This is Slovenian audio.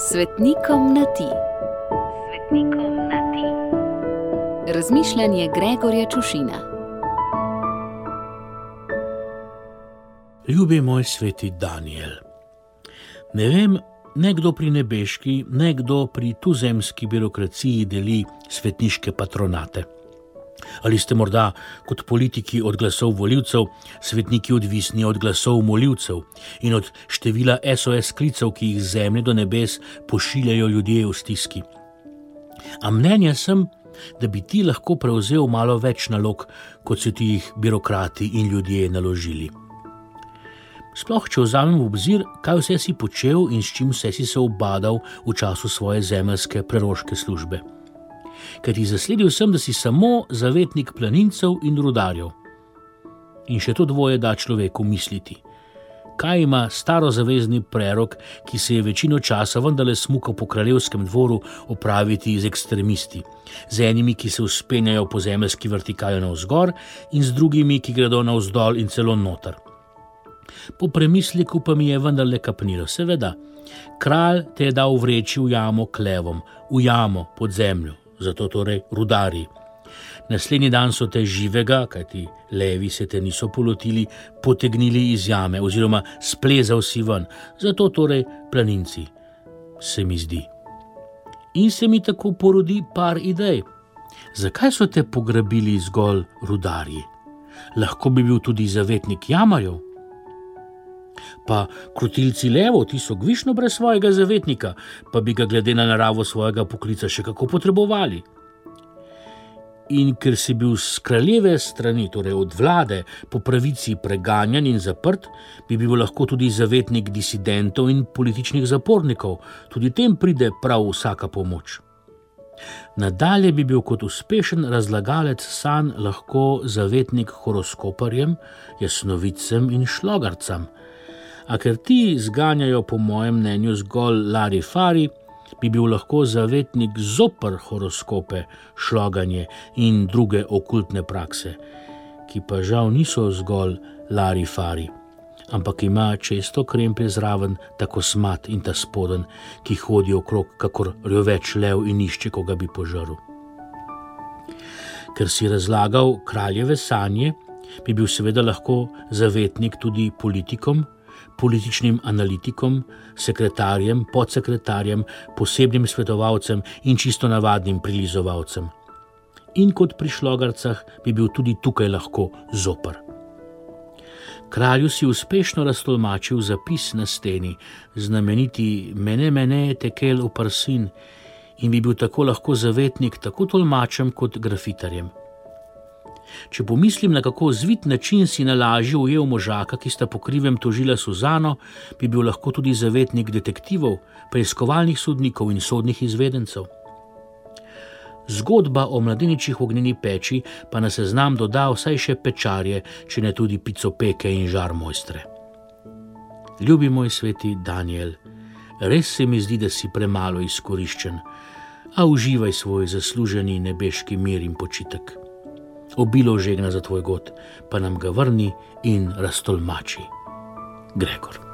Svetnikom na ti. Svetnikom na ti. Razmišljanje Gregorja Čušina. Ljubi moj sveti Danijel. Ne vem, nekdo pri nebeški, nekdo pri tuzemski birokraciji deli svetniške patronate. Ali ste morda kot politiki od glasov volivcev, svetniki odvisni od glasov molivcev in od števila SOS klicev, ki jih z zemlje do nebes pošiljajo ljudje v stiski. A mnenja sem, da bi ti lahko prevzel malo več nalog, kot so ti jih birokrati in ljudje naložili. Sploh, če vzamem v obzir, kaj vse si počel in s čim vse si se ubadal v času svoje zemeljske preroške službe. Kajti zasledil sem, da si samo zavetnik planincev in rudarjev. In še to dvoje da človeku misliti. Kaj ima starozavezni prerok, ki se je večino časa vendarle smukal po kraljevskem dvoru, opraviti z ekstremisti, z enimi, ki se vzpenjajo po zemeljski vertikali navzgor, in z drugimi, ki gredo navzdol in celo noter. Po premisliku pa mi je vendarle kapnilo. Seveda, kralj te je dal vreči v jamo klevom, v jamo pod zemljo, zato torej rudarji. Naslednji dan so te živega, kajti levi se te niso polotili, potegnili iz jame oziroma splezal si ven, zato torej planinci, se mi zdi. In se mi tako porodi par idej. Zakaj so te pograbili zgolj rudarji? Lahko bi bil tudi zavetnik jamarjev. Pa krotilci levov, ti so gvišno brez svojega zavetnika, pa bi ga glede na naravo svojega poklica še kako potrebovali. In ker si bil s kraljeve strani, torej od vlade, po pravici preganjan in zaprt, bi bil lahko tudi zavetnik disidentov in političnih zapornikov, tudi tem pride prav vsaka pomoč. Nadalje bi bil kot uspešen razlagalec sanj lahko zavetnik horoskoparjem, jasnovicem in šlogarcem. A ker ti zganjajo po mojem mnenju zgolj larifari, bi bil lahko zavetnik zoper horoskope, šloganje in druge okultne prakse, ki pa žal niso zgolj larifari, ampak ima često kremplje zraven, tako smat in ta spoden, ki hodijo okrog kakor rjoveč lev in išče, koga bi požrl. Ker si razlagal kraljeve sanje, bi bil seveda lahko zavetnik tudi politikom, političnim analitikom, sekretarjem, podsekretarjem, posebnim svetovalcem in čisto navadnim prilizovalcem. In kot pri šlogarcah bi bil tudi tukaj lahko zoper. Kralju si uspešno raztolmačil zapis na steni, znameniti mene tekel v prsin, in bi bil tako lahko zavetnik tako tolmačem kot grafitarjem. Če pomislim, na kako zvit način si na lažje ujel možaka, ki sta po krivem tožila Suzano, bi bil lahko tudi zavetnik detektivov, preiskovalnih sodnikov in sodnih izvedencev. Zgodba o mladeničih v ognjeni peči pa na seznam doda vsaj še pečarje, če ne tudi picopeke in žarmojstre. Ljubi moj sveti Danijel, res se mi zdi, da si premalo izkoriščen, a uživaj svoj zasluženi nebeški mir in počitek. Obilo žegna za tvoj god, pa nam ga vrni in raztolmači. Gregor.